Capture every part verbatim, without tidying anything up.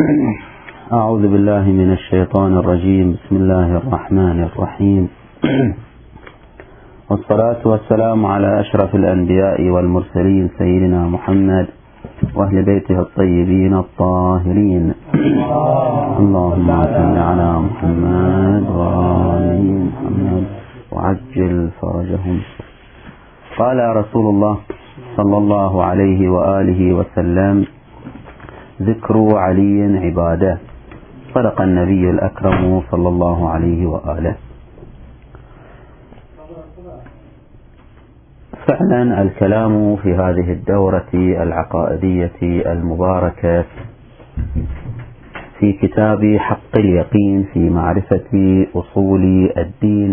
أعوذ بالله من الشيطان الرجيم. بسم الله الرحمن الرحيم. والصلاة والسلام على أشرف الأنبياء والمرسلين سيدنا محمد وأهل بيته الطيبين الطاهرين. اللهم صل على محمد وآل محمد وعجل فرجهم. قال رسول الله صلى الله عليه وآله وسلم: ذكر علي عبادة. صدق النبي الأكرم صلى الله عليه وآله. فعلا الكلام في هذه الدورة العقائدية المباركة في كتاب حق اليقين في معرفة أصول الدين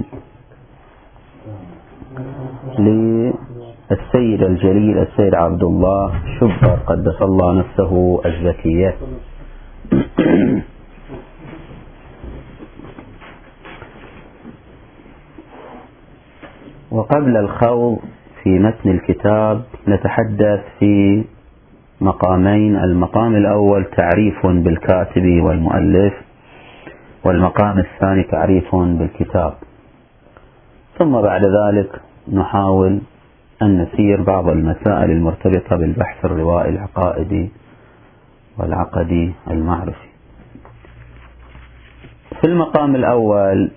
للسيد الجليل السيد عبد الله شبر قدس الله نفسه الزكية. وقبل الخوض في متن الكتاب نتحدث في مقامين: المقام الأول تعريف بالكاتب والمؤلف، والمقام الثاني تعريف بالكتاب. ثم بعد ذلك نحاول أن نسير بعض المسائل المرتبطة بالبحث الروائي العقائدي والعقدي المعرفي. في المقام الأول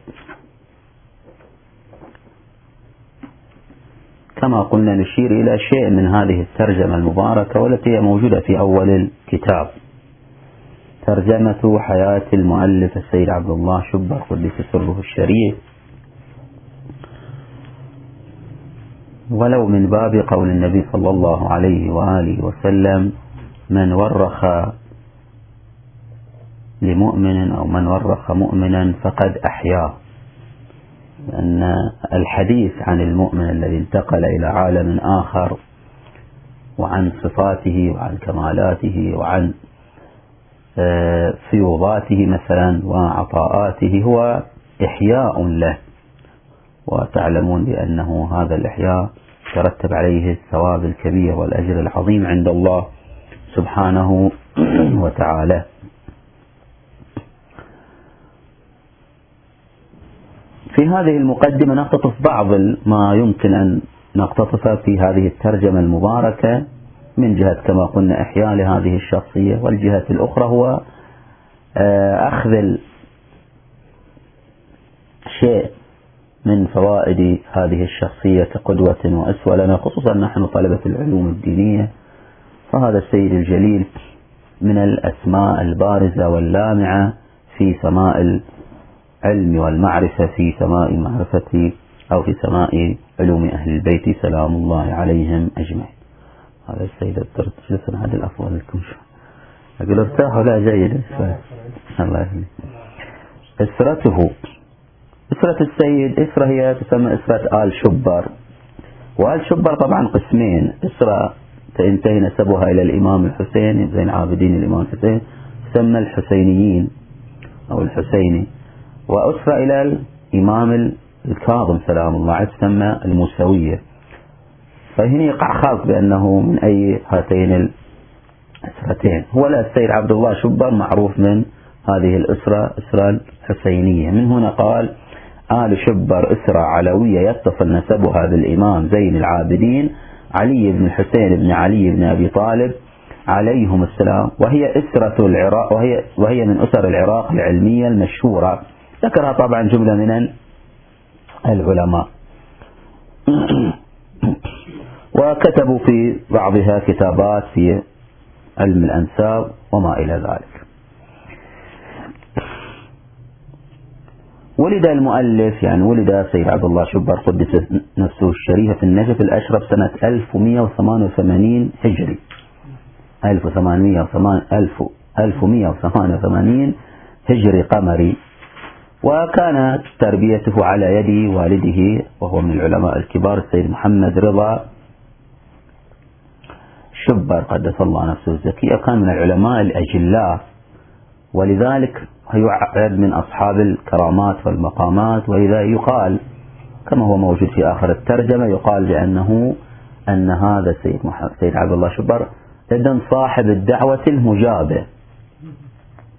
كما قلنا نشير إلى شيء من هذه الترجمة المباركة والتي هي موجودة في أول الكتاب، ترجمة حياة المؤلف السيد عبد الله شبر قدس سره الشريف، ولو من باب قول النبي صلى الله عليه وآله وسلم: من ورخ لمؤمن أو من ورخ مؤمنا فقد أحياه. لأن الحديث عن المؤمن الذي انتقل إلى عالم آخر وعن صفاته وعن كمالاته وعن فيوضاته مثلا وعطاءاته هو إحياء له، وتعلمون بأنه هذا الإحياء ترتب عليه الثواب الكبير والأجر العظيم عند الله سبحانه وتعالى. في هذه المقدمة نقتطف بعض ما يمكن أن نقتطف في هذه الترجمة المباركة من جهة كما قلنا إحياء لهذه الشخصية، والجهة الأخرى هو أخذ شيء من فوائد هذه الشخصية كقدوة وأسوة لنا، خصوصا نحن طلبة العلوم الدينية. فهذا السيد الجليل من الأسماء البارزة واللامعة في سماء العلم والمعرفة، في سماء معرفة أو في سماء علوم أهل البيت سلام الله عليهم أجمعين. هذا السيد الدكتور جلسنا هذا الأفضل لكم. أقول ارتاح ولا جيد. الله يهنيك. أسرته، أسرة السيد أسرة هي تسمى أسرة آل شبر. وآل شبر طبعا قسمين: أسرة تنتهي نسبها إلى الإمام الحسين زين العابدين الإمام الحسين تسمى الحسينيين أو الحسيني، وأسرة إلى الإمام الكاظم سلام الله عليه تسمى الموسوية. فهنا يقع خاص بأنه من أي هاتين الأسرتين. هو السيد عبد الله شبر معروف من هذه الأسرة، أسرة الحسينية. من هنا قال: آل شبر أسرة علوية يتصل نسبها بالإمام زين العابدين علي بن الحسين بن علي بن أبي طالب عليهم السلام، وهي أسرة العراق، وهي, وهي من أسر العراق العلمية المشهورة. ذكرها طبعا جملة من العلماء وكتبوا في بعضها كتابات في علم الأنساب وما إلى ذلك. ولد المؤلف يعني ولد سيد عبد الله شبر قدس نفسه الشريف في النجف الأشرف سنة ألف ومئة وثمانية وثمانين هجري، ألف ومئة وثمانية وثمانين هجري قمري. وكانت تربيته على يد والده وهو من العلماء الكبار السيد محمد رضا شبر قدس الله نفسه الزكية. كان من العلماء الأجلاء، ولذلك يعد من أصحاب الكرامات والمقامات. وإذا يقال كما هو موجود في آخر الترجمة يقال بأنه أن هذا السيد سيد عبد الله شبر إذن صاحب الدعوة المجابة،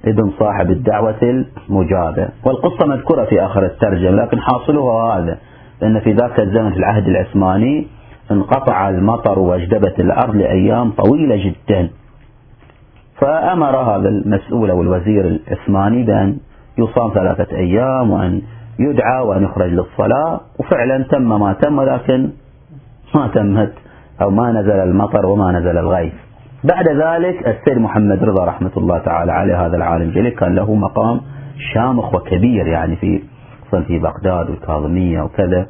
ابن صاحب الدعوة المجابة. والقصة مذكورة في آخر الترجمة، لكن حاصلها هذا، لأن في ذاك الزمن في العهد العثماني انقطع المطر واجدبت الأرض لأيام طويلة جدا، فأمر هذا المسؤول أو الوزير العثماني بأن يصام ثلاثة أيام وأن يدعى وأن يخرج للصلاة، وفعلا تم ما تم، ولكن ما تمت أو ما نزل المطر وما نزل الغيث. بعد ذلك السيد محمد رضا رحمة الله تعالى عليه، هذا العالم الجليل، كان له مقام شامخ وكبير يعني في في بغداد والكاظمية وكذا،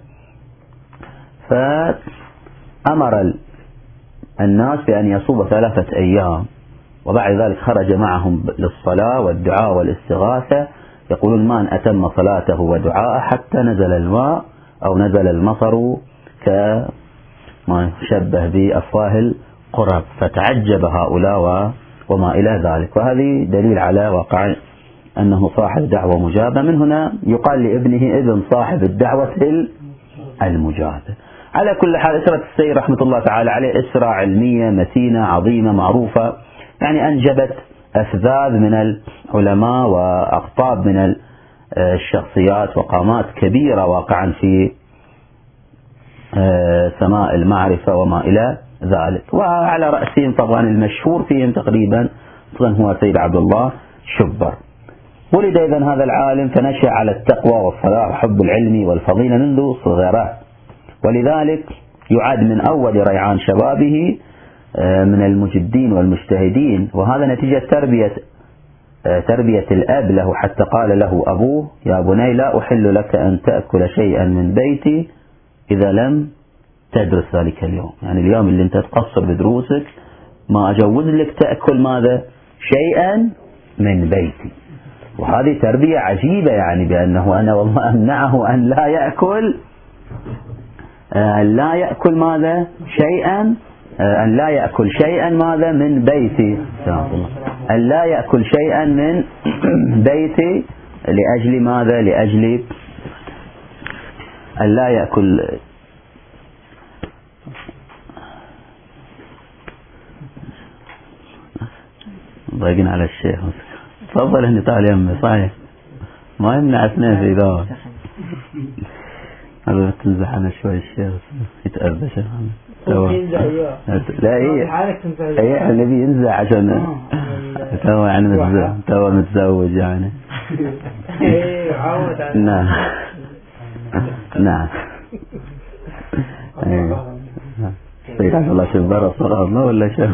فأمر الناس بأن يصوم ثلاثة أيام، وبعد ذلك خرج معهم للصلاة والدعاء والاستغاثة، يقولون من أتم صلاته ودعاءه حتى نزل الماء أو نزل المطر كما شبه بأفواه القرب، فتعجب هؤلاء وما إلى ذلك. وهذه دليل على واقع أنه صاحب دعوة مجابة. من هنا يقال لابنه ابن صاحب الدعوة المجابة. على كل حال أسرة السيد رحمة الله تعالى عليه أسرة علمية متينة عظيمة معروفة، يعني أنجبت أفذاذ من العلماء وأقطاب من الشخصيات وقامات كبيرة واقعا في سماء المعرفة وما إلى ذلك. وعلى رأسهم طبعا المشهور فيهم تقريبا هو سيد عبد الله شبر. ولد إذن هذا العالم فنشأ على التقوى والصلاح وحب العلم والفضيلة منذ صغره، ولذلك يعد من أول ريعان شبابه من المجدين والمجتهدين، وهذا نتيجة تربية تربية الأب له، حتى قال له أبوه: يا بني لا أحل لك أن تأكل شيئا من بيتي إذا لم تدرس ذلك اليوم، يعني اليوم اللي أنت تقصر بدروسك ما أجوز لك تأكل ماذا؟ شيئا من بيتي. وهذه تربية عجيبة، يعني بأنه أنا والله أمنعه أن لا يأكل أن لا يأكل ماذا؟ شيئا أن لا يأكل شيئا ماذا؟ من بيتي، أن لا يأكل شيئا من بيتي لأجل ماذا؟ لأجل أن لا يأكل ضايقين على الشيخ. تفضل هني تعال يمي، صحيح ما يمنع اثنين في ذا. هذا تنزح أنا شوي الشيخ يتأذى شيخ. لا ايه ايه النبي ينزع عشان تو يعني متزوج تو متزوج يعني. نعم نعم. سيد عبد الله شبار صلى الله ولا شيخ.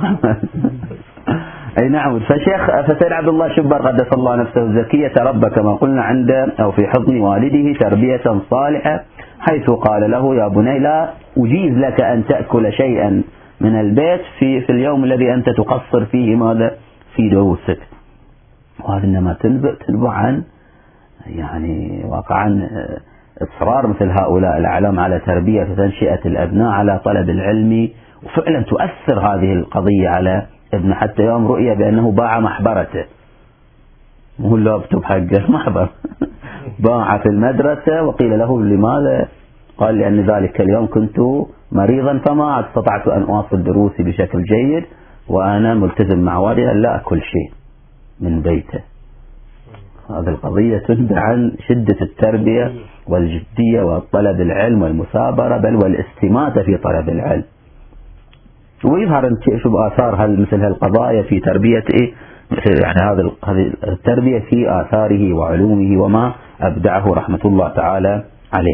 اي نعم. فشيخ فسيد عبد الله شبار قدس الله نفسه الزكية تربى كما قلنا عنده أو في حضن والده تربية صالحة، حيث قال له: يا بني لا أجيز لك أن تأكل شيئا من البيت في في اليوم الذي أنت تقصر فيه ماذا؟ في دروسك. وهذا إنما تنبع عن يعني واقعا إصرار مثل هؤلاء الأعلام على تربية وتنشئة الأبناء على طلب العلم، وفعلا تؤثر هذه القضية على ابن، حتى يوم رؤية بأنه باع محبرته، مو لا اكتب حقه محبر باع في المدرسة، وقيل له: لماذا؟ قال: لأن ذلك اليوم كنت مريضا فما استطعت أن أواصل دروسي بشكل جيد، وأنا ملتزم مع والدي أن لا أكل شيء من بيته. هذه القضية تنبع عن شدة التربية والجدية وطلب العلم والمثابرة، بل والاستماتة في طلب العلم. ويظهر شوف آثار هل مثل هالقضايا في تربية إيه يعني هذا هذه التربية في آثاره وعلومه وما أبدعه رحمة الله تعالى عليه.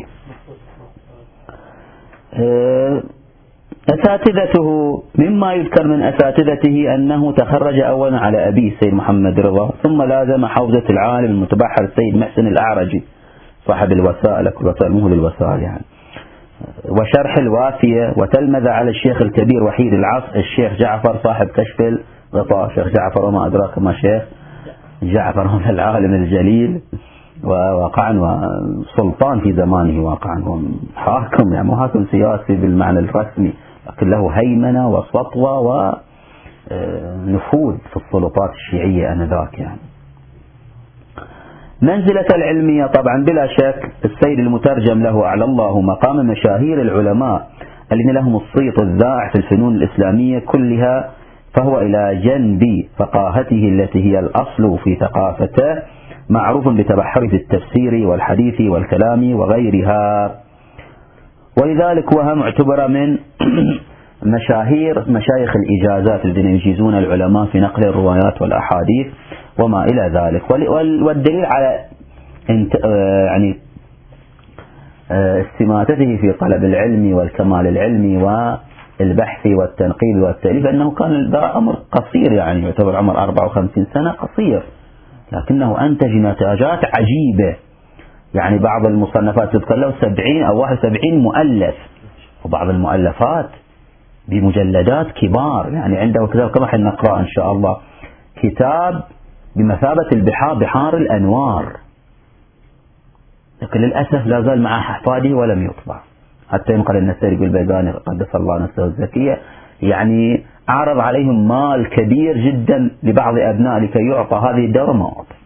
أساتذته، مما يذكر من أساتذته أنه تخرج أولا على أبيه سيد محمد رضا، ثم لازم حوزة العالم المتبحر السيد محسن الأعرجي صاحب الوسائل، كل وسائل مهل الوسائل يعني، وشرح الوافية، وتلمذ على الشيخ الكبير وحيد العصر الشيخ جعفر صاحب كشف الغطاء. شيخ جعفر وما أدراك ما شيخ جعفر هو العالم الجليل وواقعا وسلطان في زمانه، واقعا حاكم يعني مو حاكم سياسي بالمعنى الرسمي، لكن له هيمنة وسطوة ونفوذ في السلطات الشيعية آنذاك يعني. منزلة العلمية طبعا بلا شك السيد المترجم له أعلى الله مقام مشاهير العلماء الذين لهم الصيت الذائع في الفنون الإسلامية كلها فهو إلى جنب فقاهته التي هي الأصل في ثقافته معروف بتبحر في التفسير والحديث والكلام وغيرها، ولذلك وهم معتبر من مشاهير مشايخ الإجازات الذين يجيزون العلماء في نقل الروايات والأحاديث وما إلى ذلك. والدليل على يعني استماتته في طلب العلم والكمال العلمي والبحث والتنقيب والتأليف أنه كان ذا أمر قصير، يعني يعتبر عمر أربعة وخمسين سنة قصير، لكنه أنتج نتاجات عجيبة. يعني بعض المصنفات تذكر له سبعين أو واحد وسبعين مؤلف، وبعض المؤلفات بمجلدات كبار. يعني عنده كتاب كما حنقرأ إن شاء الله، كتاب بمثابة البحار، بحار الأنوار، لكن للأسف لا زال مع أحفاده ولم يطبع. حتى ينقل النسائي بالبيضاني قدس الله نفسه الزكية يعني عرض عليهم مال كبير جدا لبعض أبناء لكي يعطى هذه الدورة، ما أعطى.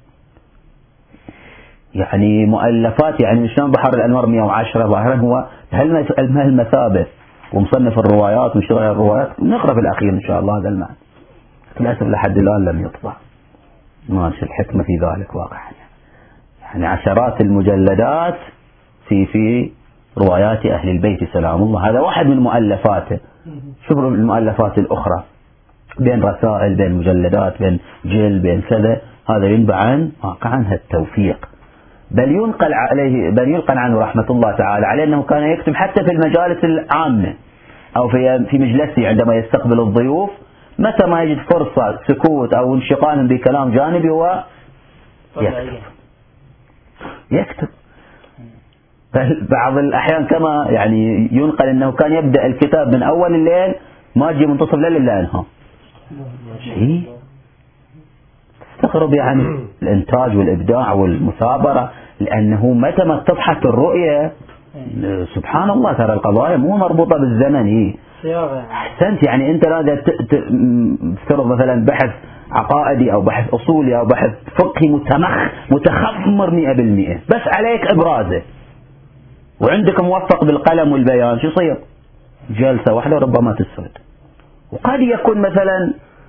يعني مؤلفات، يعني شلون بحر الأنوار مئة وعشرة ظاهرا هو هالمثابة، ومصنف الروايات ومشتغل الروايات، نقرأ في الأخير إن شاء الله هذا المعنى. للأسف لحد الآن لم يطبع، ما شو الحكمة في ذلك واقعا. يعني عشرات المجلدات في في روايات أهل البيت سلام الله، هذا واحد من مؤلفاته. شوفوا المؤلفات الأخرى، بين رسائل، بين مجلدات، بين جل، بين كذا، هذا ينبع عن واقعا التوفيق. بل ينقل عليه بل ينقل عنه رحمة الله تعالى عليه أنه كان يكتب حتى في المجالس العامة أو في في مجلسه عندما يستقبل الضيوف، متى ما يجد فرصة سكوت أو انشغال بكلام جانبي هو يكتب يكتب بل بعض الأحيان كما يعني ينقل أنه كان يبدأ الكتاب من أول الليل ما يجي منتصف الليل إلا أنهى. شيء تستغرب يعني الإنتاج والإبداع والمثابرة، لأنه متى ما اتضحت الرؤية سبحان الله ترى القضايا مو مربوطة بالزمن. هي أحسنت، يعني أنت لازم تفترض مثلا بحث عقائدي أو بحث أصولي أو بحث فقهي متمخ متخمر مئة بالمئة، بس عليك إبرازه، وعندك موفق بالقلم والبيان، شو يصير؟ جلسة واحدة ربما تسرد. وقد يكون مثلا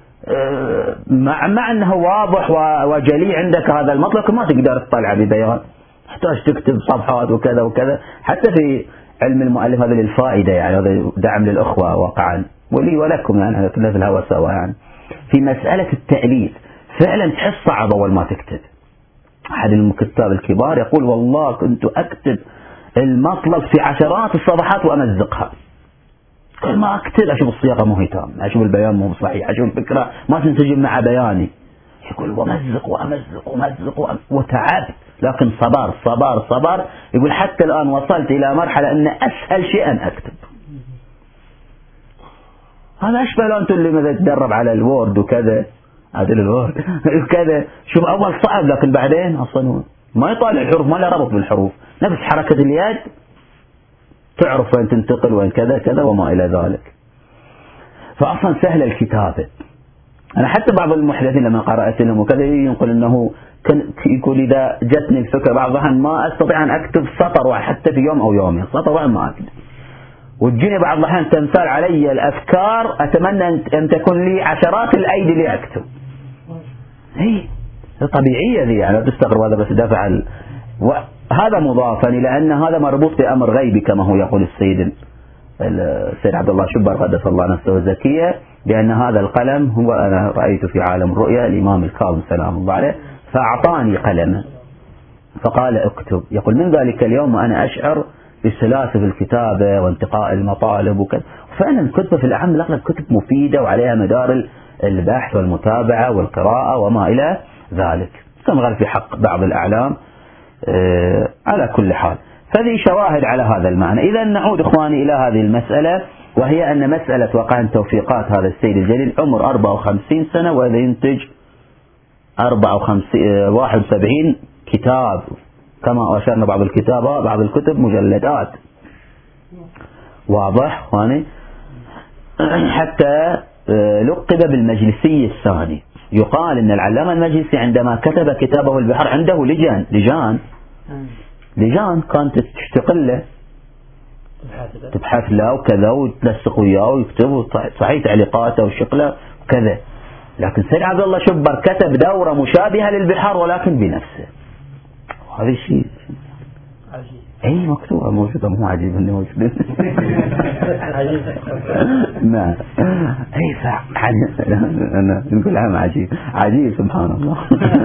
مع, مع أنه واضح وجلي عندك هذا المطلب ما تقدر تطلع ببيان، تحتاج تكتب صفحات وكذا وكذا. حتى في علم المؤلف هذا للفائدة، يعني هذا دعم للأخوة واقعا ولي ولكم، يعني هذا كله في الهوى سوا. يعني في مسألة التأليف فعلا تحس صعب أول ما تكتب. أحد الكتاب الكبار يقول والله كنت أكتب المطلب في عشرات الصفحات وأمزقها، كل ما أكتب أشوف الصياغة مو هي تام، أشوف البيان مو صحيح، أشوف الفكرة ما تنسجم مع بياني. يقول ومزق وأمزق ومزق وأمزق وتعب، لكن صبر صبر صبر. يقول حتى الآن وصلت إلى مرحلة أن أسهل شيء أن أكتب. هذا أشبه لو أنت اللي ماذا تدرب على الوورد وكذا، عدل الوورد كذا، شوف أول صعب لكن بعدين أصلا ما يطالع الحروف، ما له ربط بالحروف، نفس حركة اليد تعرف وين تنتقل وين كذا كذا وما إلى ذلك. فأصلا سهل الكتابة. أنا حتى بعض المحدثين لما قرأت لهم وكذا ينقل أنه يقول إذا جتني الفكرة بعض الأحيان ما أستطيع أن أكتب سطر واحد حتى في يوم أو يومين، سطر واحد ما أكتب، وتجيني بعض الأحيان تنثار علي الأفكار أتمنى أن تكون لي عشرات الأيدي اللي أكتب. هي طبيعية ذي، يعني لا تستغرب هذا بس دافع ال... وهذا مضافا إلى أن هذا مربوط بأمر غيبي كما هو يقول السيد السيد عبد الله شبر قدس الله نفسه الزكية، بأن هذا القلم هو أنا رأيت في عالم الرؤيا الإمام الكاظم سلام الله عليه فأعطاني قلما فقال اكتب. يقول من ذلك اليوم وأنا أشعر بالسلاسة في الكتابة وانتقاء المطالب وكذا. فعلا الكتب في الأعم الأغلب كتب مفيدة وعليها مدار البحث والمتابعة والقراءة وما إلى ذلك، كما قال في حق بعض الأعلام. آه على كل حال فهذه شواهد على هذا المعنى. إذا نعود إخواني إلى هذه المسألة، وهي أن مسألة وقع توفيقات هذا السيد الجليل عمر أربعة وخمسين سنة وهذا ينتج أربعة وخمسين واحد وسبعين كتاب، كما أشرنا بعض الكتابة بعض الكتب مجلدات، واضح إخواني. حتى لقب بالمجلسي الثاني. يقال أن العلامة المجلسي عندما كتب كتابه البحر عنده لجان لجان لجان كانت تشتغل له تبحث له وكذا وتلصق وياه ويكتب صحيح تعليقاته وشقله كذا. لكن سيد عبد الله شبر كتب دورة مشابهة للبحار ولكن بنفسه. هذا الشيء عجيب. اي مكتوبة موجودة، مو عجيب انه موجودة. نعم اي صح. انا نقول عام عجيب عجيب سبحان الله.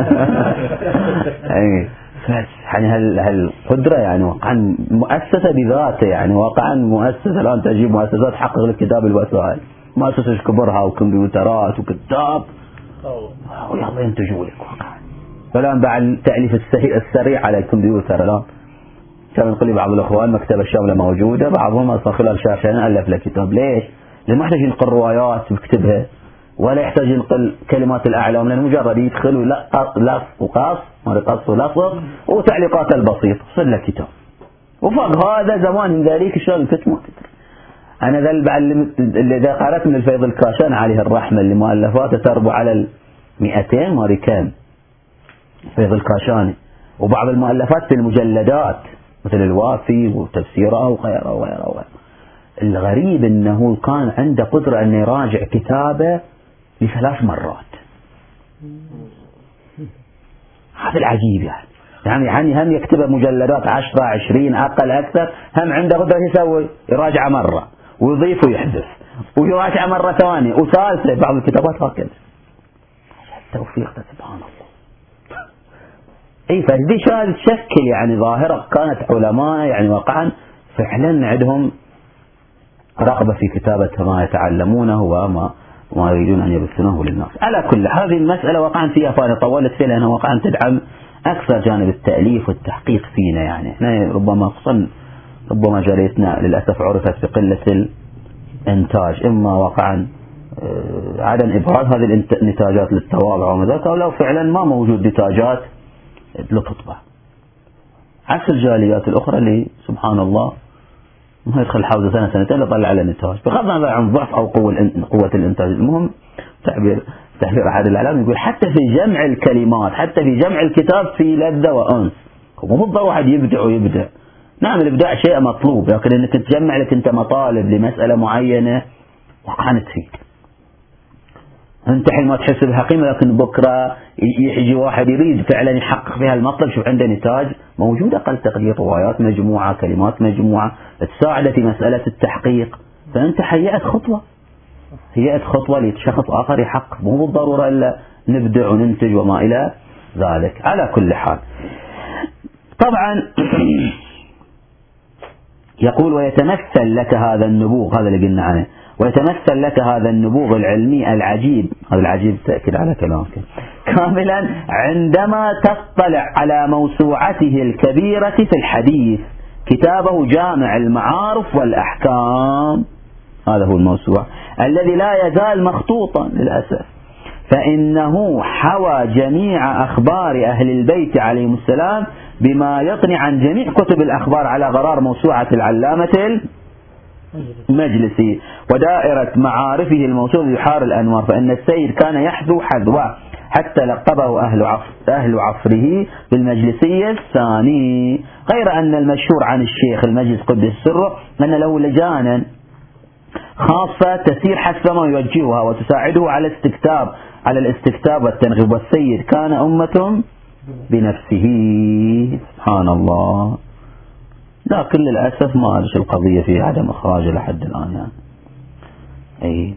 اي يعني هالقدرة يعني واقعا مؤسسة بذاته، يعني واقعا مؤسسة. الان تجيب مؤسسات حقق للكتاب الوسائل، مؤسسة كبرها وكمبيوترات وكتاب ويلا ينتجوا لك واقعا. فالان بعد التأليف السريع على الكمبيوتر، الان كان يقول بعض الاخوان مكتبة الشاملة موجودة، بعضهم اصلا خلال شهر شهرين الف له كتاب. ليش؟ لأنه ما يحتاج ينقل روايات ويكتبها، ولا يحتاج ينقل كلمات الأعلام، لأنه مجرد يدخل ولقط لص وقص قص ولصق وتعليقات البسيطة صار له كتاب. وفوق هذا زمان من ذلك الشغل كتب ما كتب. أنا ذا بعد اللي ذا قرأت من الفيض الكاشان عليه الرحمة اللي مؤلفاته تربو على المئتين ماري كام فيض الكاشاني، وبعض المؤلفات في المجلدات مثل الوافي وتفسيره وغيره وغيره وغيره. الغريب انه كان عنده قدرة انه يراجع كتابه لثلاث مرات. هذا العجيب يعني. يعني يعني هم يكتب مجلدات عشرة عشرين اقل اكثر، هم عنده قدرة يسوي يراجع مرة ويضيف ويحذف ويراجع مرة ثانية وثالثة. بعض الكتابات هكذا. التوفيق سبحان الله. اي فهذه شاهد تشكل يعني ظاهرة كانت علماء يعني واقعا فعلا عندهم رغبة في كتابة ما يتعلمونه وما ما يريدون أن يبثونه للناس. على كل هذه المسألة واقعا فيها فائدة طولت فيها، لأنها واقعا تدعم أكثر جانب التأليف والتحقيق فينا. يعني احنا ربما خصوصا ربما جريتنا للأسف عرفت بقلة الإنتاج، إما واقعا عدم إبراز هذه النتاجات للتواضع وما ذاك، أو لو فعلا ما موجود نتاجات لتطبع. عكس الجاليات الأخرى اللي سبحان الله ما يدخل حوزة سنة سنتين يطلع على النتاج، بغض النظر عن ضعف أو قوة قوة الإنتاج. المهم تعبير تعبير أحد الإعلام يقول حتى في جمع الكلمات، حتى في جمع الكتاب في لذة وأنس. مو بالضرورة واحد يبدع ويبدع، نعم الإبداع شيء مطلوب، لكن إنك تجمع لك أنت مطالب لمسألة معينة وقعا تفيد. أنت حين ما تحس بها قيمة، لكن بكرة يجي واحد يريد فعلا يحقق فيها المطلب، شوف عنده نتاج موجود أقل تقدير، روايات مجموعة، كلمات مجموعة تساعد في مسألة التحقيق، فأنت هيئت خطوة هيئت خطوة لشخص آخر يحقق. مو بالضرورة إلا نبدع وننتج وما إلى ذلك. على كل حال طبعا يقول ويتمثل لك هذا النبوغ، هذا اللي قلنا عنه، ويتمثل لك هذا النبوغ العلمي العجيب، هذا العجيب تأكد على كلامك كاملا عندما تطلع على موسوعته الكبيرة في الحديث، كتابه جامع المعارف والأحكام. هذا هو الموسوعة الذي لا يزال مخطوطا للأسف، فإنه حوى جميع أخبار أهل البيت عليهم السلام بما يطني عن جميع كتب الأخبار على غرار موسوعة العلامة المجلسي ودائرة معارفه الموسوعة بحار الأنوار. فإن السيد كان يحذو حذوه حتى لقبه أهل عصر أهل عصره بالمجلسي الثاني. غير أن المشهور عن الشيخ المجلس قدس سره أن له لجانا خاصة تسير حسب ما يوجهها وتساعده على استكتاب على الاستكتاب والتنغيب. والسيد كان أمة بنفسه سبحان الله. لكن للأسف ما أدري القضية في عدم إخراجه لحد الآن يعني. أي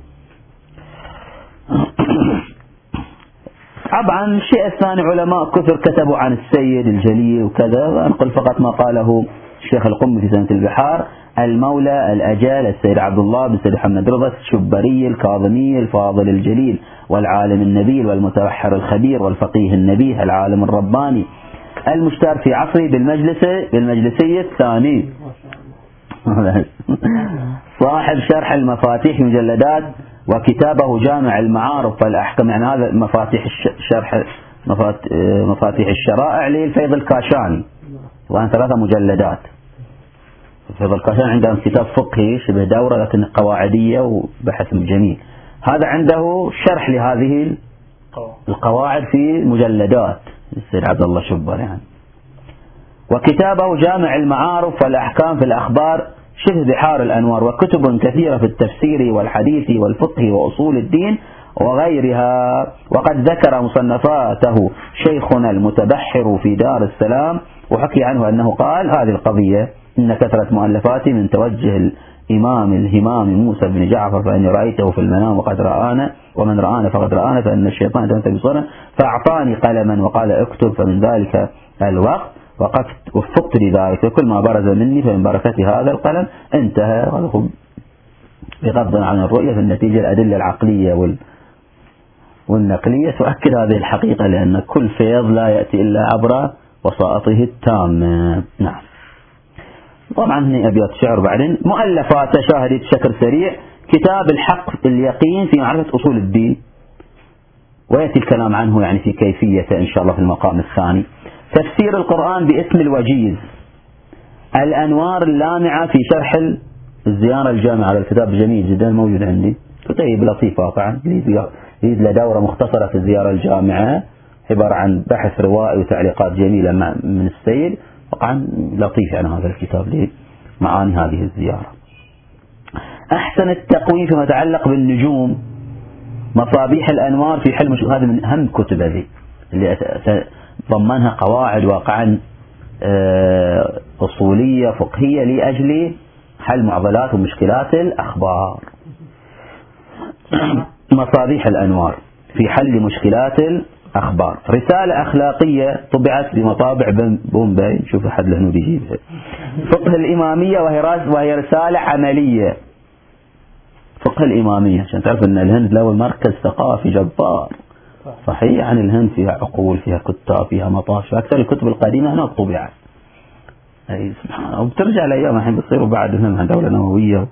طبعا الشيء الثاني علماء كثر كتبوا عن السيد الجليل وكذا، وأنقل فقط ما قاله الشيخ القم في سنة البحار: المولى الأجل السيد عبد الله بن سيد محمد رضا الشبري الكاظمي الفاضل الجليل والعالم النبيل والمتبحر الخبير والفقيه النبيه العالم الرباني المشتهر في عصره بالمجلس بالمجلسي الثاني، صاحب شرح المفاتيح مجلدات وكتابه جامع المعارف والأحكام. يعني هذا مفاتيح شرح مفاتيح الشرائع للفيض الكاشاني، وأن ثلاثة مجلدات. الفيض الكاشاني عنده كتاب فقهي شبه دورة لكن قواعدية وبحث جميل. هذا عنده شرح لهذه القواعد في مجلدات السيد عبد الله شبر يعني. وكتابه جامع المعارف والأحكام في الأخبار شبه بحار الأنوار، وكتب كثيرة في التفسير والحديث والفقه وأصول الدين وغيرها. وقد ذكر مصنفاته شيخنا المتبحر في دار السلام، وحكي عنه أنه قال هذه القضية إن كثرة مؤلفاتي من توجه الإمام الهمام موسى بن جعفر فإني رأيته في المنام وقد رآنا ومن رآنا فقد رآنا فإن الشيطان يتمثل بصورة فأعطاني قلما وقال اكتب، فمن ذلك الوقت وفقت لذلك وكل ما برز مني فمن بركة هذا القلم انتهى. بغض عن الرؤية في النتيجة الأدلة العقلية وال والنقلية تؤكد هذه الحقيقة، لأن كل فيض لا يأتي إلا عبر وسائطه التامة. نعم. طبعا هنا أبيات شعر. بعدين مؤلفات شاهدت بشكل سريع كتاب الحق اليقين في معرفة أصول الدين، ويأتي الكلام عنه يعني في كيفية إن شاء الله في المقام الثاني. تفسير القرآن باسم الوجيز. الأنوار اللامعة في شرح الزيارة الجامعة، على الكتاب جميل جدا موجود عندي، كتيب لطيف واقعا، يريد له دورة مختصرة في الزيارة الجامعة، عبارة عن بحث روائي وتعليقات جميلة من السيد، واقعا لطيف يعني هذا الكتاب لمعاني هذه الزيارة. أحسن التقويم فيما يتعلق بالنجوم. مصابيح الأنوار في حل مشكلات، هذه من أهم كتب هذه اللي ضمنها قواعد واقعا أصولية فقهية لأجل حل معضلات ومشكلات الأخبار. مصابيح الأنوار في حل مشكلات الأخبار. رسالة أخلاقية طبعت بمطابع بومباي، نشوف أحد الهنود يجيبها. فقه الإمامية وهي رسالة عملية. فقه الإمامية عشان تعرف أن الهند له مركز ثقافي جبار. صحيح يعني الهند فيها عقول، فيها كتاب، فيها مطاش، أكثر الكتب القديمة هناك طبعت. أي سبحان الله. وبترجع الأيام الحين بتصيروا بعد هنا دولة نووية،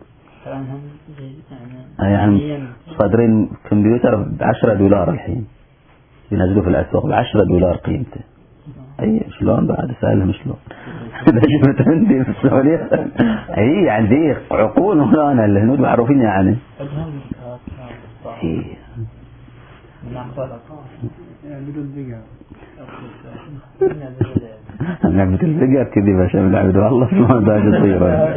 يعني صادرين كمبيوتر بعشرة دولار الحين ينزلوا في الأسواق بعشرة دولار قيمته. أي شلون بعد سألهم شلون إذا شفت هندي في السعودية. أي يعني ذي عقول وهنا الهنود معروفين يعني. إيه. لعبة الفقر كذي باشا بلعبة والله ما داج صغيرة.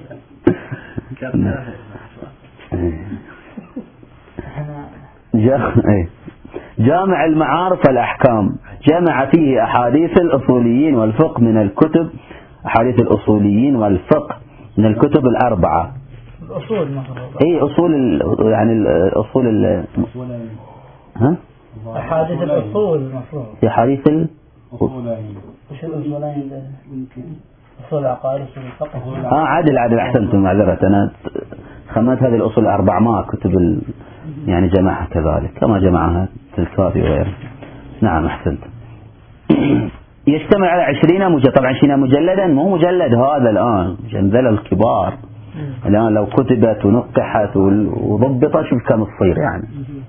جامع المعارف والأحكام جمع فيه أحاديث الأصوليين والفقه من الكتب، أحاديث الأصوليين والفقه من الكتب الأربعة. الأصول مفروض. أي أصول ال يعني الأصول ال ها؟ أحاديث الأصول مفروض. أحاديث ال أصولين. وش الأصولين ده؟ أصول عقائد أصول الفقه. آه عادل عادل أحسنتم، معذرة أنا خمنت هذه الأصول الأربع ما كتب ال يعني جمعها كذلك كما جمعها الكافي وغيره. نعم أحسنت. يجتمع على عشرين مجلد، طبعا عشرين مجلدا مو مجلد هذا الآن جنزل الكبار الآن لو كتبت ونقحت وضبطت شوف كم تصير يعني.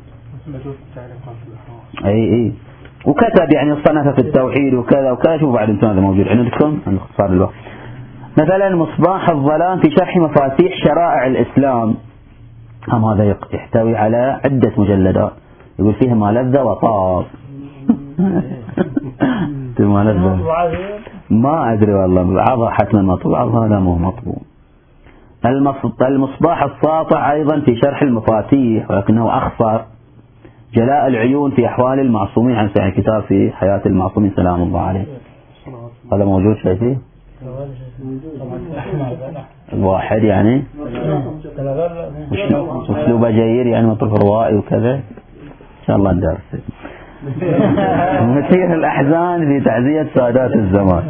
أي أي وكتب يعني صنف في التوحيد وكذا وكذا. شوفوا بعد انتم هذا موجود عندكم عند اختصار الوقت. مثلا مصباح الظلام في شرح مفاتيح شرائع الإسلام، هم هذا يحتوي على عدة مجلدات، يقول فيها ما لذ وطاب. ما لذ ما أدري والله، بعضها حتما مطبوع هذا مو مطبوع. المصباح الساطع أيضا في شرح المفاتيح ولكنه أخصر. جلاء العيون في أحوال المعصومين عن سعي كتاب في حياة المعصومين سلام الله عليه، هذا موجود شيء فيه الواحد يعني أسلوبه جيد يعني مطلوب روائي وكذا إن شاء الله ندرس. مثير الأحزان في تعزية سادات الزمان.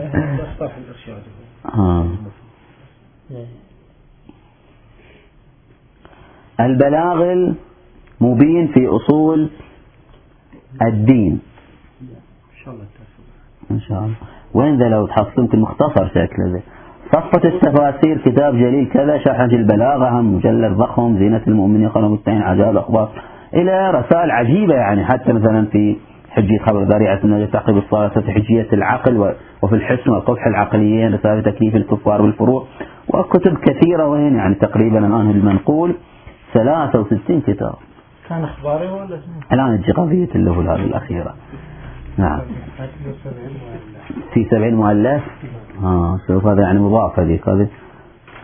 آه. البلاغ المبين في أصول الدين إن شاء الله. وين ذا لو تحصل يمكن مختصر شكل ذا. صفة التفاسير كتاب جليل كذا، شرح البلاغة هم مجلد ضخم، زينة المؤمنين خلوا مستعين عجائب أخبار، إلى رسائل عجيبة يعني. حتى مثلا في حجية خبر ذريعة النجاة تعقيب الصلاة، في حجية العقل وفي الحسن والقبح العقليين، رسائل تكليف الكفار بالفروع، وكتب كثيرة وين يعني تقريبا الآن المنقول ثلاثة وستين كتاب. كان أخباري ولا الآن تجي قضية اللي هو هذه الأخيرة. نعم في سبعين مؤلف. ها شوف هذا يعني مضاف هذيك هذه.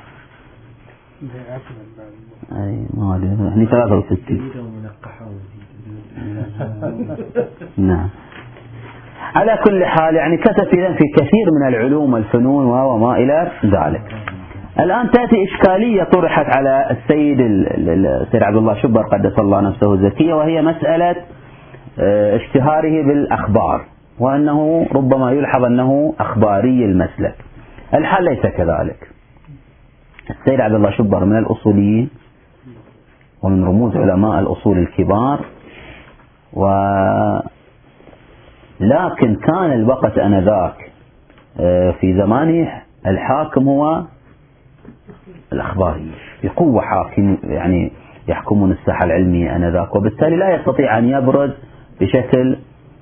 أي ما أدري يعني ثلاثة وستين. نعم. على كل حال يعني كتب إذن في كثير من العلوم والفنون وما إلى ذلك. الآن تأتي إشكالية طرحت على السيد السيد عبد الله شبر قدس الله نفسه الزكية، وهي مسألة اشتهاره بالأخبار، وأنه ربما يلحظ أنه أخباري المسلك. الحال ليس كذلك. السيد عبد الله شبر من الأصوليين ومن رموز علماء الأصول الكبار، ولكن كان الوقت آنذاك في زمانه الحاكم هو الأخباري بقوة، حاكم يعني يحكمون الساحة العلمية آنذاك، وبالتالي لا يستطيع أن يبرز بشكل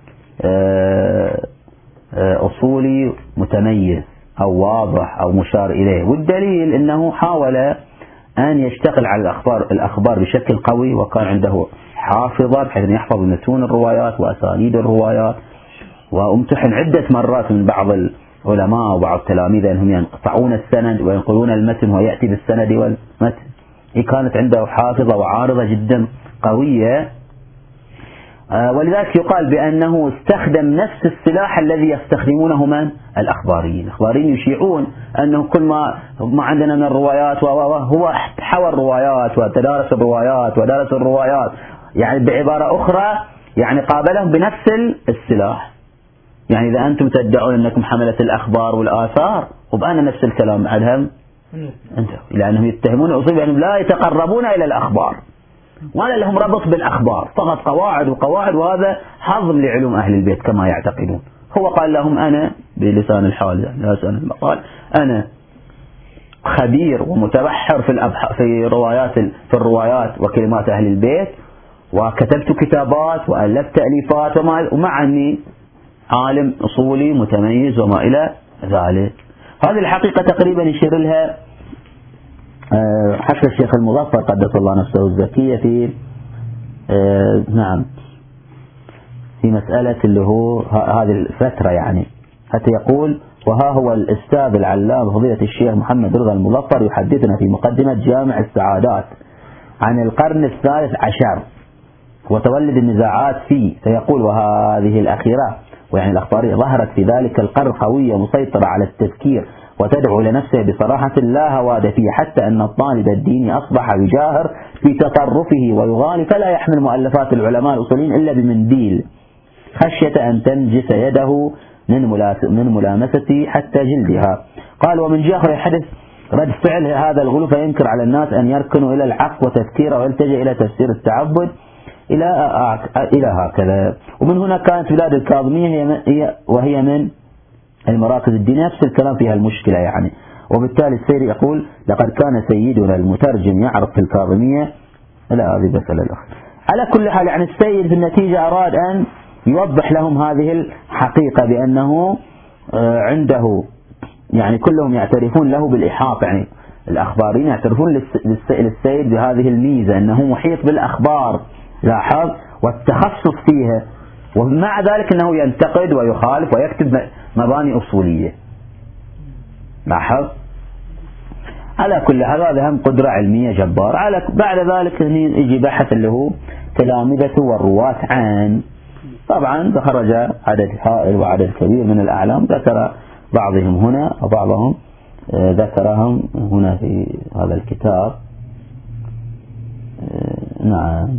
أصولي متميز أو واضح أو مشار إليه. والدليل أنه حاول أن يشتغل على الأخبار الأخبار بشكل قوي، وكان عنده حافظة بحيث أن يحفظ متون الروايات وأسانيد الروايات، وامتحن عدة مرات من بعض العلماء وبعض التلاميذ أنهم ينقطعون السند وينقلون المتن ويأتي بالسند والمتن. كانت عنده حافظة وعارضة جدا قوية، ولذلك يقال بأنه استخدم نفس السلاح الذي يستخدمونه من الأخباريين. الأخباريين يشيعون أنه كل ما ما عندنا من الروايات وهو حوى الروايات وتدارس الروايات ودرس الروايات، يعني بعبارة أخرى يعني قابلهم بنفس السلاح. يعني إذا أنتم تدعون أنكم حملة الأخبار والآثار، وبأنا نفس الكلام بعدهم أنتم، لأنهم يتهمون الأصول بأنهم لا يتقربون إلى الأخبار، ولا لهم ربط بالأخبار، فقط قواعد وقواعد، وهذا حظم لعلوم أهل البيت كما يعتقدون. هو قال لهم أنا بلسان الحال، يعني لسان المقال، أنا خبير ومتبحر في الأبحاث في روايات في الروايات وكلمات أهل البيت، وكتبت كتابات وألفت تأليفات، ومع أني عالم أصولي متميز وما إلى ذلك. هذه الحقيقة تقريبا يشير لها حتى الشيخ المظفر قدس الله نفسه الزكية في نعم في مسألة اللي هو هذه الفترة، يعني حتى يقول: وها هو الأستاذ العلامة فضيلة الشيخ محمد رضا المظفر يحدثنا في مقدمة جامع السعادات عن القرن الثالث عشر وتولد النزاعات فيه، فيقول: وهذه الأخيرة ويعني الأخبارية ظهرت في ذلك القرن قوية مسيطرة على التفكير وتدعو لنفسه بصراحة لا هواد فيه، حتى أن الطالب الديني أصبح يجاهر في تطرفه ويغالي، فلا يحمل مؤلفات العلماء الأصوليين إلا بمنديل خشية أن تنجس يده من ملامسته حتى جلدها. قال: ومن جهة يحدث رد فعل هذا الغلو، فينكر على الناس أن يركنوا إلى العقل وتفكيره ويلتجئ إلى تفسير التعبد إلى إلى هكذا. ومن هنا كانت بلاد الكاظمية هي وهي من المراكز الدينية، نفس الكلام فيها المشكلة يعني. وبالتالي السير يقول: لقد كان سيدنا المترجم يعرف في الكاظمية. لا، هذه مسألة الأخرى. على كل حال يعني السيد في النتيجة أراد أن يوضح لهم هذه الحقيقة، بأنه عنده يعني كلهم يعترفون له بالإحاطة، يعني الأخباريين يعترفون للسيد بهذه الميزة أنه محيط بالأخبار، لاحظ، والتخصص فيها، ومع ذلك أنه ينتقد ويخالف ويكتب مباني أصولية، لاحظ. على كل حال هذا هم قدرة علمية جبارة. على بعد ذلك يجي بحث اللي هو تلامذته والرواة عن، طبعا خرج عدد هائل وعدد كبير من الأعلام، ذكر بعضهم هنا وبعضهم ذكرهم هنا في هذا الكتاب. نعم.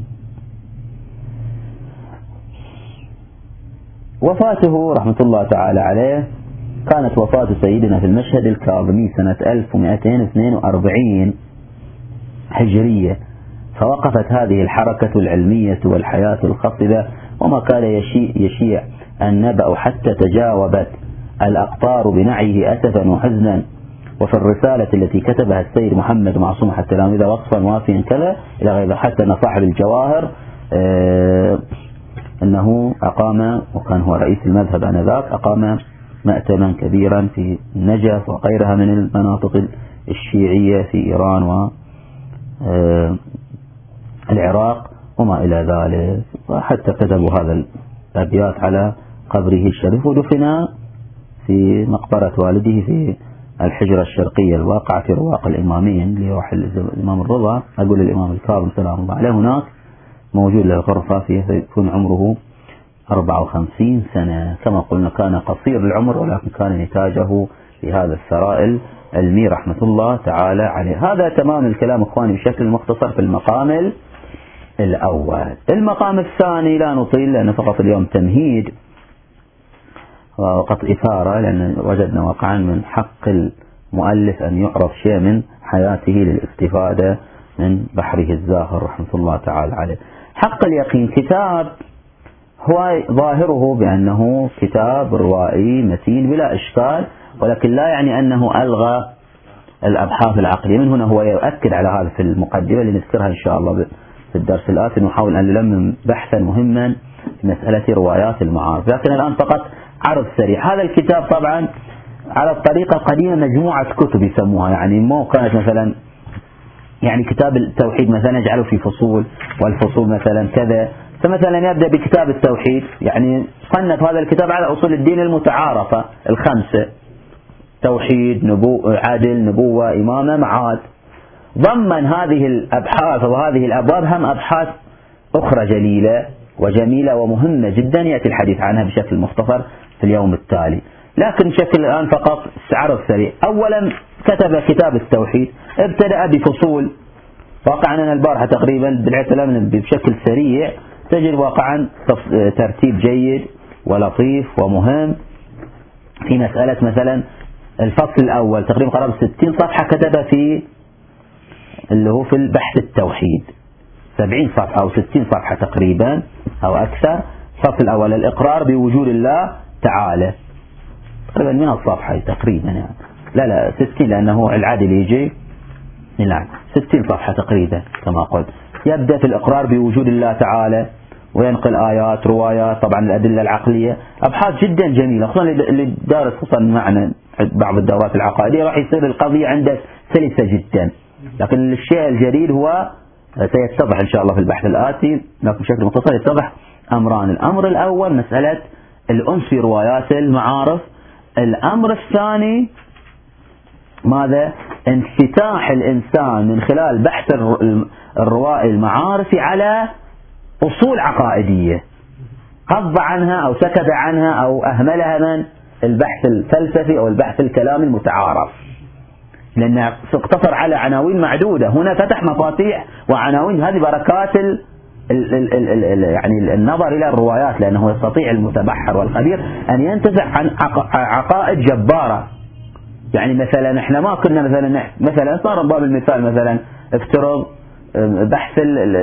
وفاته رحمة الله تعالى عليه كانت وفاة سيدنا في المشهد الكاظمي سنة ألف ومئتين واثنين وأربعين هجرية، فوقفت هذه الحركة العلمية والحياة الخصبة، وما كان يشيع, يشيع النبأ حتى تجاوبت الأقطار بنعيه أسفا وحزنا. وفي الرسالة التي كتبها السيد محمد معصوم حتى التلاميذ وصفا وافيا كذا إلى غير، حتى أن صاحب الجواهر آه أنه أقام، وكان هو رئيس المذهب آنذاك، أقام مأتما كبيرا في النجف وغيرها من المناطق الشيعية في إيران والعراق وما إلى ذلك، وحتى كتبوا هذا الأبيات على قبره الشريف، ودفن في مقبرة والده في الحجرة الشرقية الواقعة في رواق الإمامين ليروح الإمام الرضا، أقول الإمام الكاظم سلام الله عليه، هناك موجود له غرفة فيها يكون عمره أربعة وخمسين سنة. كما قلنا كان قصير العمر ولكن كان نتاجه في هذا الثراء العلمي رحمة الله تعالى عليه. هذا تمام الكلام اخواني بشكل مختصر في المقام الأول. المقام الثاني لا نطيل لأنه فقط اليوم تمهيد وقط إثارة، لأن وجدنا واقعا من حق المؤلف أن يعرف شيء من حياته للاستفادة من بحره الزاهر رحمة الله تعالى عليه. حق اليقين كتاب هو ظاهره بأنه كتاب روائي متين بلا إشكال، ولكن لا يعني أنه ألغى الأبحاث العقلية. من هنا هو يؤكد على هذا في المقدمة اللي نذكرها إن شاء الله في الدرس الآتي، نحاول أن نلمم بحثا مهما في مسألة روايات المعارف. لكن الآن فقط عرض سريع. هذا الكتاب طبعا على الطريقة القديمة مجموعة كتب يسموها، يعني مو كانت مثلا يعني كتاب التوحيد مثلا يجعله في فصول والفصول مثلا كذا، فمثلا يبدأ بكتاب التوحيد، يعني صنف هذا الكتاب على أصول الدين المتعارفة الخمسة: توحيد، نبوة، عدل، نبوة، إمامة، معاد. ضمن هذه الأبحاث وهذه الأبواب هم أبحاث أخرى جليلة وجميلة ومهمة جدا يأتي الحديث عنها بشكل مختصر في اليوم التالي، لكن بشكل الآن فقط استعرض سريع. أولا كتب كتاب التوحيد، ابتدأ بفصول. واقعا أنا البارحة تقريبا بالاعتلام بشكل سريع تجد واقعا ترتيب جيد ولطيف ومهم في مسألة مثلا الفصل الأول تقريبا قرابة ستين صفحة كتب في اللي هو في البحث التوحيد، سبعين صفحة أو ستين صفحة تقريبا أو أكثر. الفصل الأول الإقرار بوجود الله تعالى، تقريبا من الصفحة تقريبا يعني لا لا ستين لأنه العادل يجي نعم ستين صفحة تقريبا كما قلت. يبدأ في الإقرار بوجود الله تعالى وينقل آيات روايات طبعا الأدلة العقلية، أبحاث جدا جميلة خصوصا اللي دارس خصوصا معنا بعض الدورات العقائدية راح يصير القضية عنده سلسة جدا. لكن الشيء الجديد هو سيتضح إن شاء الله في البحث الآتي، لكن بشكل مختصر يتضح أمران. الأمر الأول مسألة الأنس في روايات المعارف. الأمر الثاني ماذا؟ انفتاح الإنسان من خلال بحث الروائي المعارفي على أصول عقائدية غض عنها أو سكت عنها أو أهملها من البحث الفلسفي أو البحث الكلامي المتعارف، لأنه اقتصر على عناوين معدودة. هنا فتح مفاتيح وعناوين، هذه بركات ال ال ال ال ال يعني النظر إلى الروايات، لأنه يستطيع المتبحر والخبير أن ينتزع عن عقائد جبارة. يعني مثلا احنا ما كنا مثلا مثلا صار باب المثال مثلا افترض بحث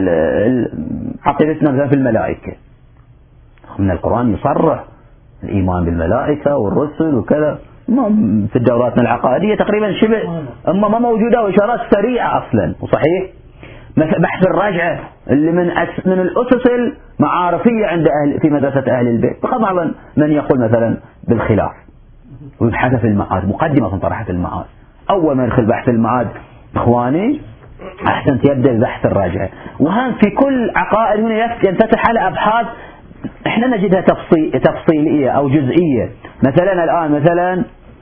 عقيدتنا مثلا في الملائكة، من القرآن يصرح الإيمان بالملائكة والرسل وكذا، في الدوراتنا العقائدية تقريبا شبه اما ما موجودة وإشارات سريعة أصلا وصحيح. بحث الرجعة اللي من أس من الأسس المعارفية عند أهل في مدرسة أهل البيت، طبعا من يقول مثلا بالخلاف ويبحث في المعاد، مقدمة طرحت المعاد. أول ما يدخل بحث المعاد إخواني أحسنت يبدأ بحث الرجعة، وهم في كل عقائد هنا ينفتح على أبحاث احنا نجدها تفصيل تفصيلية أو جزئية. مثلا الآن مثلا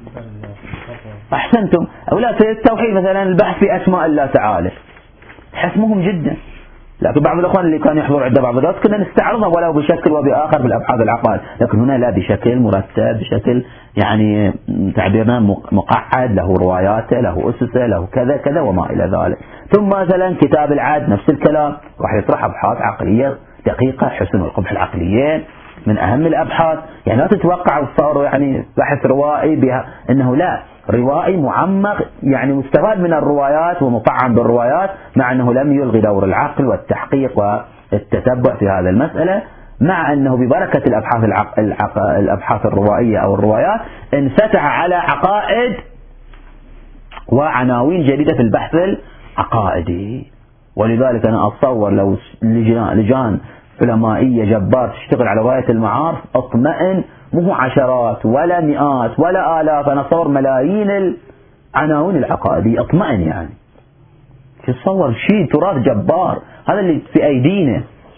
أحسنتم أو لا في التوحيد مثلا البحث في أسماء الله تعالى حسمهم جدا، لكن بعض الأخوان اللي كانوا يحضروا عند بعض الناس كنا نستعرضها ولو بشكل وبآخر في الأبحاث العقائد، لكن هنا لا، بشكل مرتب بشكل يعني تعبيرنا مقعد، له رواياته له أسسه له كذا كذا وما إلى ذلك. ثم مثلا كتاب العاد نفس الكلام راح يطرح أبحاث عقلية دقيقة، حسن والقبح العقليين من أهم الأبحاث. يعني لا تتوقع صاروا يعني بحث روائي بها، إنه لا، روائي معمق يعني مستفاد من الروايات ومطعم بالروايات، مع أنه لم يلغي دور العقل والتحقيق والتتبع في هذه المسألة، مع أنه ببركة الأبحاث العق... العق... الأبحاث الروائية أو الروايات انفتح على عقائد وعناوين جديدة في البحث العقائدي. ولذلك أنا أتصور لو لجان, لجان علمائية جبار تشتغل على رواية المعارف اطمئن، مو عشرات ولا مئات ولا آلاف، أنا أتصور ملايين العناوين العقائدية، اطمئن يعني تصور شيء تراث جبار، هذا اللي في أيدينا.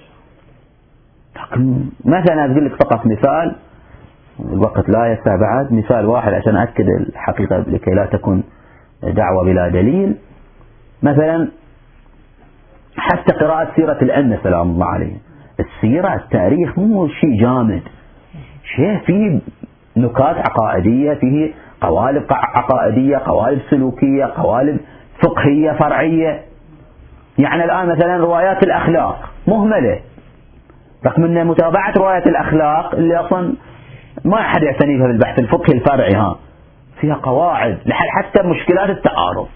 مثلا أقول لك فقط مثال، الوقت لا يسع بعد، مثال واحد عشان أكد الحقيقة لكي لا تكون دعوة بلا دليل. مثلا حتى قراءة سيرة الأئمة سلام الله عليهم. السيرة التاريخ مو شيء جامد، شيء فيه نكات عقائدية، فيه قوالب عقائدية، قوالب سلوكية، قوالب فقهية فرعية. يعني الآن مثلا روايات الأخلاق مهملة، رغم أن متابعة روايات الأخلاق اللي أصلا ما أحد يعتني بها بالبحث الفقهي الفرعي، ها فيها قواعد لحل حتى مشكلات التعارض.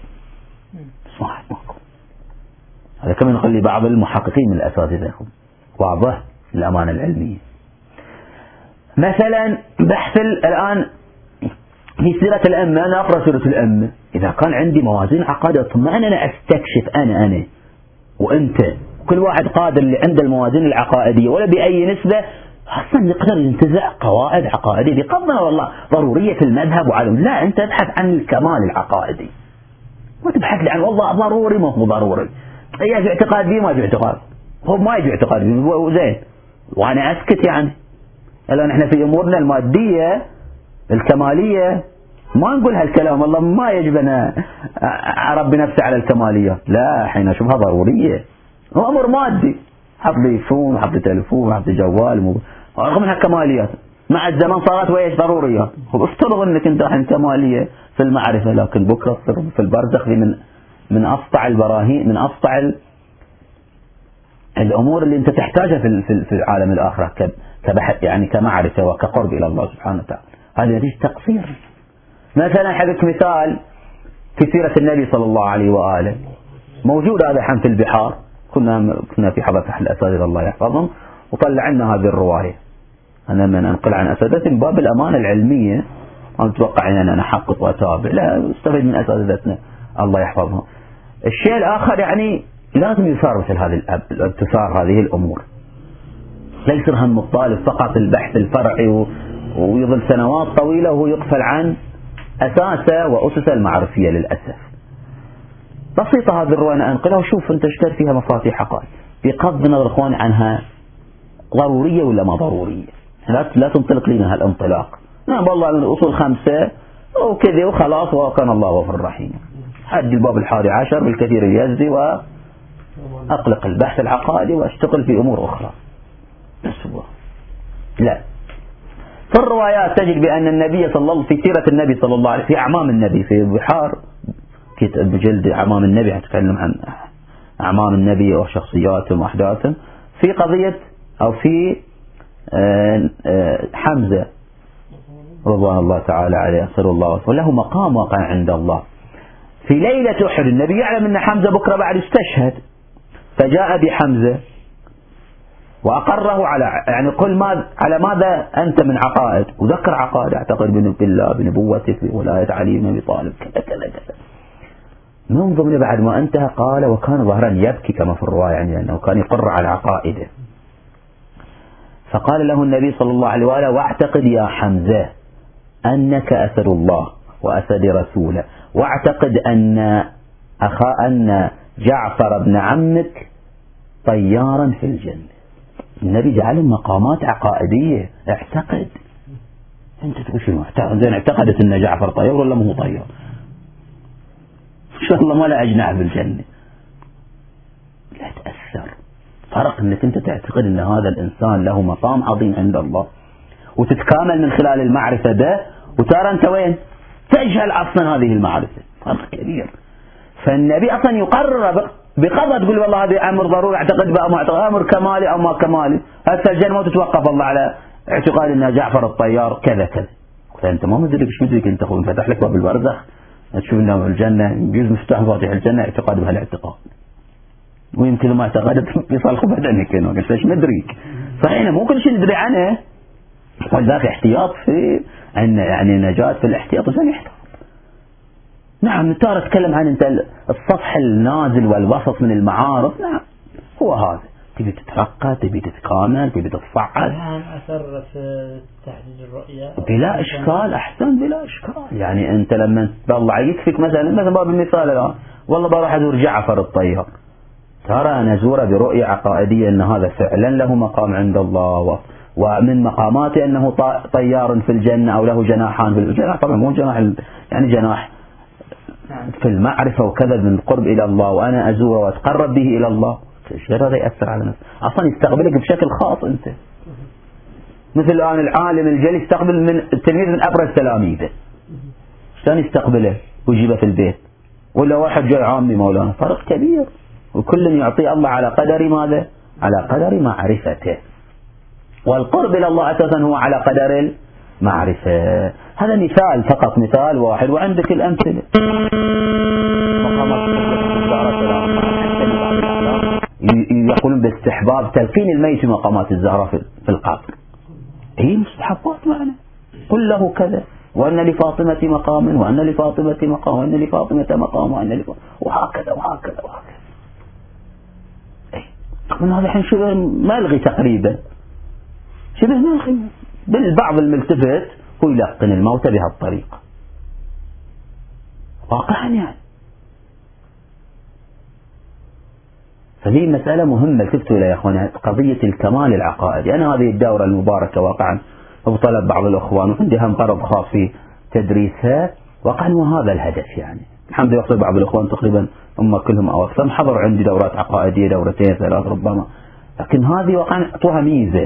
هذا كما نقول لبعض المحققين من الأساتذة واضح الأمانة العلمية. مثلا بحث الآن في سيرة الأئمة، أنا أقرأ سيرة الأئمة، إذا كان عندي موازين عقائدية ثم أنا أستكشف أنا أنا وأنت كل واحد قادر اللي عنده الموازين العقائدية ولا بأي نسبة أصلا نقدر ننتزع قواعد عقائدية بقضنا والله ضرورية المذهب وعلم. لا، أنت ابحث عن الكمال العقائدي، ما تبحث لي عن والله ضروري ما هو ضروري، يا في اعتقاد بيه ما في اعتقاد، هو ما يجي اعتقاد بيه زين وأنا أسكت. يعني الآن احنا في أمورنا المادية الكمالية ما نقول هالكلام، والله ما يجب أن أربي نفسي على الكمالية، لا حين أشوفها ضرورية، هو أمر مادي، حط لي فون حط لي تلفون حط لي جوال، رغم انها كماليات مع الزمن صارت ويش ضروريات. افترض انك انت الحين كمالية في المعرفة، لكن بكرة في البرزخ من من أسطع البراهين، من أسطع الأمور اللي أنت تحتاجها في في العالم الآخرة كبحث يعني كمعرفة وكقرب إلى الله سبحانه وتعالى. هذا يريد تقصير. مثلا حدث مثال في سيرة النبي صلى الله عليه وآله، موجود هذا الحين في البحار، كنا كنا في حضرة أحد الأساتذة الله يحفظهم وطلع لنا هذه الرواية. أنا من أنقل عن أساتذتي من باب الأمانة العلمية، ما أتوقع أن أنا أحقق وأتابع، لا استفيد من أساتذتنا الله يحفظهم. الشيء الآخر يعني لازم يثار مثل هذه تثار هذه الأمور، لا يصير هم الطالب فقط البحث الفرعي ويظل سنوات طويلة وهو يغفل عن أساسه وأسسه المعرفية للأسف. بسيطة هذه الرواية أنا أنقلها وشوف أنت اشتر فيها مفاتيح عقائد بغض النظر إخوان عنها ضرورية ولا ما ضرورية، لا لا تنطلق لي من هالانطلاق. نعم والله من الأصول خمسة وكذا وخلاص وكان الله غفور رحيم. حد الباب الحادي عشر بالكثير يزي وأقلق البحث العقائدي واشتغل في أمور أخرى. بس هو لا، في الروايات تجد بأن النبي صلى الله في سيرة النبي صلى الله عليه في أعمام النبي في بحار كتاب بجلد أعمام النبي، هتكلم عن أعمام النبي وشخصياتهم وأحداثهم، في قضية أو في حمزة رضوان الله تعالى عليه أسأل الله وله مقام واقع عند الله. في ليلة أحد النبي يعلم أن حمزة بكرة بعد استشهد، فجاء بحمزة وأقره على يعني قل ما على ماذا أنت من عقائد، وذكر عقائد اعتقد بالله بنبوتك بولاية علي بن أبي طالب كذا كذا كذا. من ضمن بعد ما انتهى قال وكان ظهرا يبكي كما في الرواية يعني أنه كان يقر على عقائده. فقال له النبي صلى الله عليه وآله واعتقد يا حمزة أنك أسد الله وأسد رسوله، واعتقد أن أخا أن جعفر ابن عمك طيارا في الجنة. النبي جعل مقامات عقائدية، اعتقد. انت تقول شنو زين اعتقدت أن جعفر طيار ولا مو طيار؟ إن شاء الله ما لا أجنح بالجنة. لا تأثر، فرق أنك أنت تعتقد أن هذا الإنسان له مقام عظيم عند الله وتتكامل من خلال المعرفة ده، وترى أنت وين تجهل أصلا هذه المعرفة، فرق كبير. فالنبي أصلا يقرر بقضاء تقول والله هذا أمر ضروري اعتقد بقى معتقد أمر كمالي أو ما كمالي، هسه الجنة ما تتوقف الله على اعتقاد أن جعفر الطيار كذا كذا. أنت ما مدرك إيش مدرك أنت أخوي، فتح لك باب البرزخ تشوف أنه الجنة يجوز مفتاح مفاتيح الجنة اعتقاد بهالاعتقاد، ويمكن ما اعتقدت بصالح بدنك هنا قلت ايش ندريك صحيح مو كل شيء ندري عنه، ولذلك احتياط في أن يعني نجاة في الاحتياط وزين يحتاط. نعم ترى تتكلم عن انت السطح النازل والوسط من المعارف، نعم هو هذا، تبي تترقى تبي تتكامل تبي تتصعد. نعم أثر في تحديد الرؤية بلا إشكال، أحسن بلا إشكال. يعني أنت لما تطلع يكفيك مثلا مثلا باب المثال الآن والله بروح أزور جعفر الطيار، ترى أنا أزوره برؤية عقائدية أن هذا فعلا له مقام عند الله، ومن مقاماته أنه طيار في الجنة أو له جناحان في الجنة، طبعا مو جناح يعني جناح في المعرفة وكذا من القرب إلى الله، وأنا أزوره وأتقرب به إلى الله. ايش غير هذا يأثر على نفسه، اصلا يستقبلك بشكل خاص انت. مثل الان العالم الجليل يستقبل من التلميذ من ابرز تلاميذه، شلون يستقبله ويجيبه في البيت؟ ولا واحد جاي عامي مولانا، فرق كبير. وكل يعطي الله على قدر ماذا؟ على قدر معرفته. والقرب الى الله اساسا هو على قدر المعرفه. هذا مثال فقط، مثال واحد، وعندك الامثله. يقولون باستحباب تلقين الميت مقامات الزهراء في القبر. هي مستحبات معنا. قل له كذا، وأن لفاطمة مقام، وأن لفاطمة مقام، وأن لفاطمة مقام، وأن لفاطمة، وهكذا وهكذا وهكذا. أي من هذا الحين شبه ملغي تقريبا، شبه ملغي. بالبعض الملتفت هو يلقن الموتى بهالطريقة واقعا يعني. فهي مسألة مهمة التفتوا إليها يا أخواني، قضية الكمال العقائدي. أنا هذه الدورة المباركة واقعا وطلب بعض الأخوان، وعندي هم غرض خاص في تدريسها واقعا، وهذا الهدف يعني. الحمد لله بعض الأخوان تقريبا هم كلهم أو أكثر حضروا عندي دورات عقائدية، دورتين ثلاث ربما، لكن هذه واقعا أعطوها ميزة.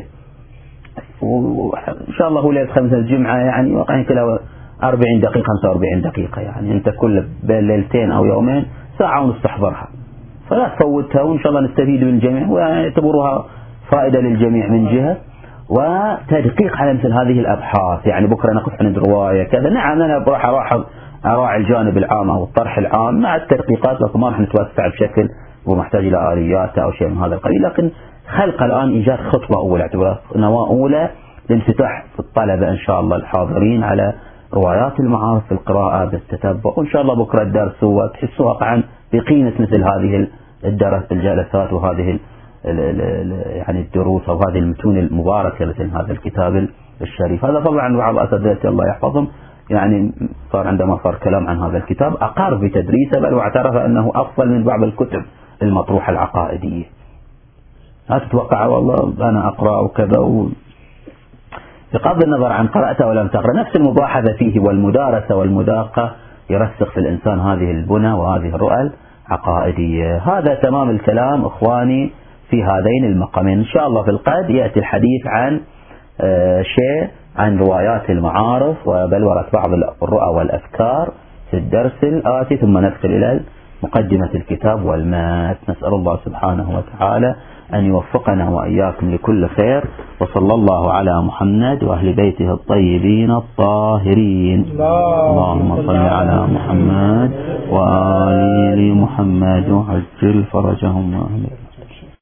وإن شاء الله هو ليلة خمسة الجمعة يعني واقعا كلها أربعين دقيقة خمسة وأربعين دقيقة، يعني أنت كل بين ليلتين أو يومين ساعة ونص تحضرها، فلا تفوتها. وإن شاء الله نستفيد من الجميع ويعتبروها فائدة للجميع من جهة، وتدقيق على مثل هذه الأبحاث. يعني بكرة نقف عند رواية كذا، نعم أنا راح ألاحظ أراعي الجانب العام أو الطرح العام مع التدقيقات، لكن ما راح نتوسع بشكل ومحتاج إلى آليات أو شيء من هذا القبيل. لكن خلق الآن إيجاد خطوة أولى، اعتبرها نواة أولى لانفتاح الطلبة إن شاء الله الحاضرين على روايات المعارف في القراءة بالتتبع. وإن شاء الله بكرة الدرس هو تحسوا واقعا بقيمة مثل هذه الدرس الجلسات وهذه يعني الدروس أو هذه المتون المباركة مثل هذا الكتاب الشريف. هذا طبعا بعض أساتذتي الله يحفظهم يعني صار عندما صار كلام عن هذا الكتاب أقر بتدريسه، بل واعترف أنه أفضل من بعض الكتب المطروحة العقائدية. لا تتوقع والله أنا أقرأ وكذا و... بغض النظر عن قرأته ولم تقرأ، نفس المباحثة فيه والمدارسة والمداقة يرسخ في الإنسان هذه البنى وهذه الرؤى العقائدية. هذا تمام الكلام إخواني في هذين المقامين. إن شاء الله في القادم يأتي الحديث عن آه شيء عن روايات المعارف وبلورة بعض الرؤى والأفكار في الدرس الآتي، ثم ندخل إلى مقدمة الكتاب والمات. نسأل الله سبحانه وتعالى أن يوفقنا وإياكم لكل خير، وصلى الله على محمد وأهل بيته الطيبين الطاهرين. اللهم صل على محمد وآل محمد وعجل فرجهم وأهله.